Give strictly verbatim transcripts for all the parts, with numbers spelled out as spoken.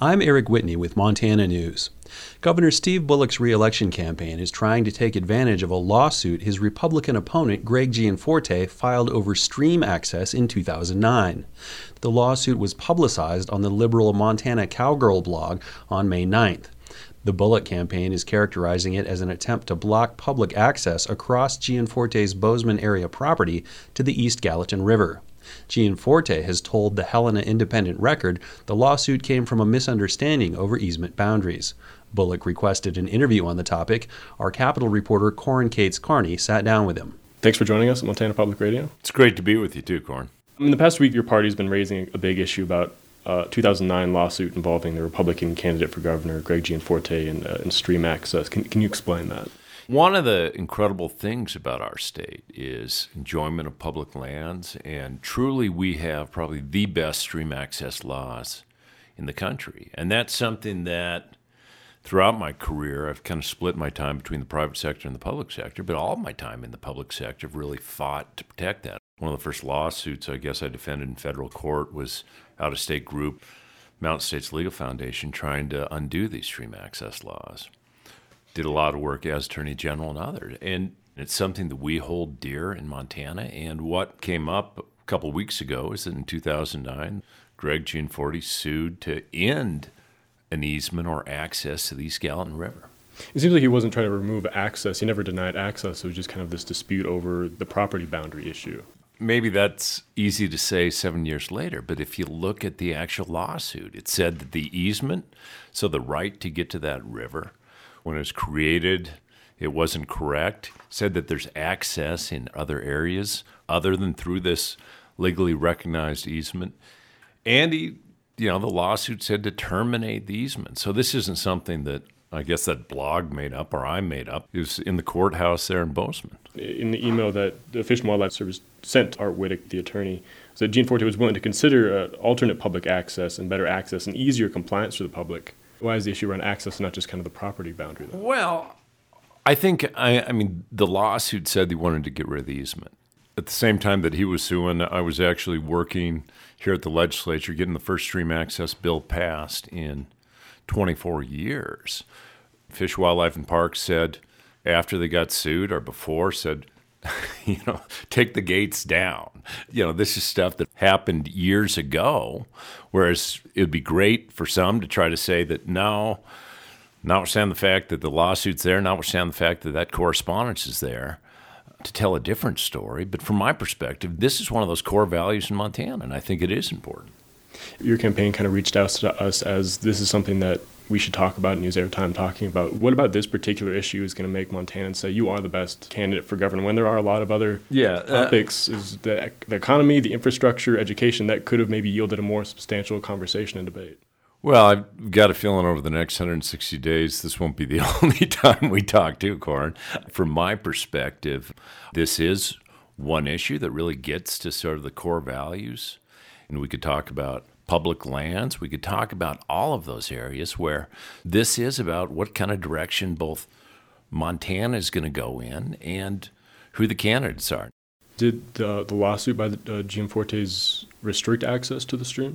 I'm Eric Whitney with Montana News. Governor Steve Bullock's re-election campaign is trying to take advantage of a lawsuit his Republican opponent Greg Gianforte filed over stream access in two thousand nine. The lawsuit was publicized on the liberal Montana Cowgirl blog on May ninth. The Bullock campaign is characterizing it as an attempt to block public access across Gianforte's Bozeman area property to the East Gallatin River. Gianforte has told the Helena Independent Record the lawsuit came from a misunderstanding over easement boundaries. Bullock requested an interview on the topic. Our Capitol reporter Corin Cates Carney sat down with him. Thanks for joining us at Montana Public Radio. It's great to be with you too, Corin. In the past week, your party's been raising a big issue about a two thousand nine lawsuit involving the Republican candidate for governor, Greg Gianforte, and, uh, and stream access. Can, can you explain that? One of the incredible things about our state is enjoyment of public lands, and truly we have probably the best stream access laws in the country. And that's something that throughout my career, I've kind of split my time between the private sector and the public sector, but all of my time in the public sector I've really fought to protect that. One of the first lawsuits I guess I defended in federal court was out-of-state group, Mountain States Legal Foundation, trying to undo these stream access laws. Did a lot of work as Attorney General and others. And it's something that we hold dear in Montana. And what came up a couple of weeks ago is that in two thousand nine, Greg Gianforte sued to end an easement or access to the East Gallatin River. It seems like he wasn't trying to remove access. He never denied access. It was just kind of this dispute over the property boundary issue. Maybe that's easy to say seven years later, but if you look at the actual lawsuit, it said that the easement, so the right to get to that river, when it was created, it wasn't correct. It said that there's access in other areas other than through this legally recognized easement. And he, you know, the lawsuit said to terminate the easement. So this isn't something that I guess that blog made up or I made up. It was in the courthouse there in Bozeman. In the email that the Fish and Wildlife Service sent Art Whittick, the attorney, said Gianforte was willing to consider uh, alternate public access and better access and easier compliance for the public. Why is the issue around access not just kind of the property boundary, though? Well, I think, I, I mean, the lawsuit said he wanted to get rid of the easement. At the same time that he was suing, I was actually working here at the legislature, getting the first stream access bill passed in twenty-four years. Fish, Wildlife, and Parks said after they got sued or before said, you know, take the gates down. You know, this is stuff that happened years ago, whereas it would be great for some to try to say that no, notwithstanding the fact that the lawsuit's there, notwithstanding the fact that that correspondence is there, to tell a different story. But from my perspective, this is one of those core values in Montana, and I think it is important. Your campaign kind of reached out to us as this is something that we should talk about and use our time talking about. What about this particular issue is going to make Montanans say you are the best candidate for governor when there are a lot of other yeah, uh, topics, is the, the economy, the infrastructure, education, that could have maybe yielded a more substantial conversation and debate? Well, I've got a feeling over the next one hundred sixty days, this won't be the only time we talk to, Corin. From my perspective, this is one issue that really gets to sort of the core values. And we could talk about public lands. We could talk about all of those areas where this is about what kind of direction both Montana is going to go in and who the candidates are. Did the, the lawsuit by the uh, Gianfortes restrict access to the stream?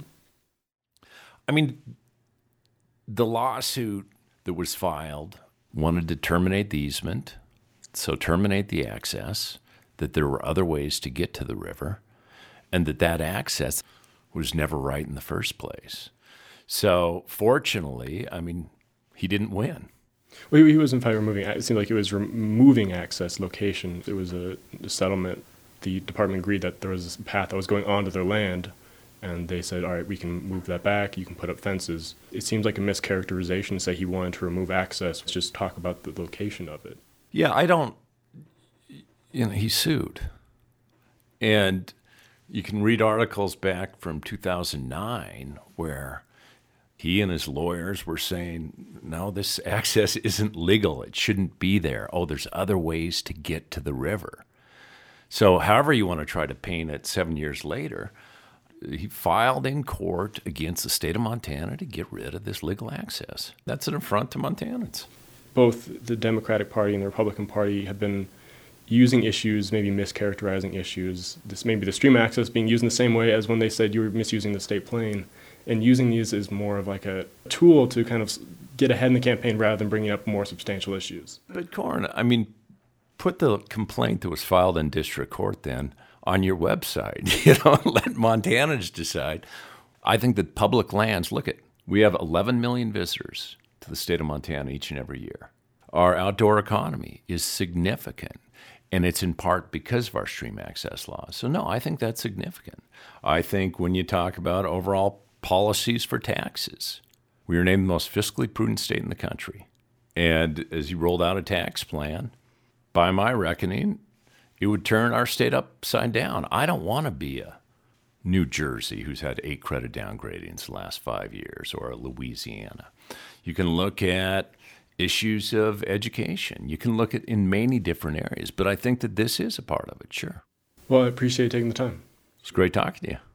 I mean, the lawsuit that was filed wanted to terminate the easement, so terminate the access, that there were other ways to get to the river, and that that access was never right in the first place. So fortunately, I mean, he didn't win. Well, he was in fact removing, it seemed like it was removing access location. It was a, a settlement. The department agreed that there was a path that was going onto their land, and they said, all right, we can move that back, you can put up fences. It seems like a mischaracterization to say he wanted to remove access. Let's just talk about the location of it. Yeah, I don't, you know, he sued. And you can read articles back from two thousand nine where he and his lawyers were saying, no, this access isn't legal. It shouldn't be there. Oh, there's other ways to get to the river. So however you want to try to paint it seven years later, he filed in court against the state of Montana to get rid of this legal access. That's an affront to Montanans. Both the Democratic Party and the Republican Party have been using issues, maybe mischaracterizing issues. This maybe the stream access being used in the same way as when they said you were misusing the state plane. and using these as more of like a tool to kind of get ahead in the campaign rather than bringing up more substantial issues. But Corn, I mean, put the complaint that was filed in district court then on your website. You know, let Montanans decide. I think that public lands, look at, we have eleven million visitors to the state of Montana each and every year. Our outdoor economy is significant, and it's in part because of our stream access laws. So no, I think that's significant. I think when you talk about overall policies for taxes, we were named the most fiscally prudent state in the country. And as you rolled out a tax plan, by my reckoning, it would turn our state upside down. I don't want to be a New Jersey, who's had eight credit downgradings the last five years, or a Louisiana. You can look at issues of education. You can look at in many different areas, but I think that this is a part of it, sure. Well, I appreciate taking the time. It's great talking to you.